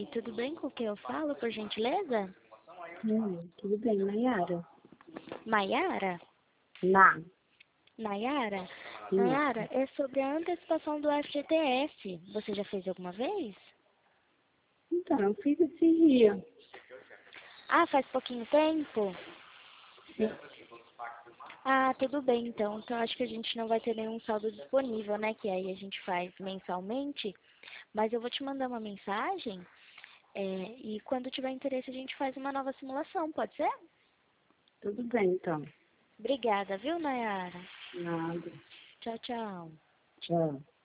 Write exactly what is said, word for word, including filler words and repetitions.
tudo bem com o que eu falo, por gentileza? Hum, tudo bem, Nayara? Maiara? Lá. Nayara? Isso. Nayara, é sobre a antecipação do F G T S. Você já fez alguma vez? Então, eu fiz esse dia. Ah, faz pouquinho tempo? Sim. Ah, tudo bem então. Então acho que a gente não vai ter nenhum saldo disponível, né? Que aí a gente faz mensalmente. Mas eu vou te mandar uma mensagem. É, e quando tiver interesse a gente faz uma nova simulação, pode ser? Tudo bem, então. Obrigada, viu, Nayara? Nada. Tchau, tchau. Tchau.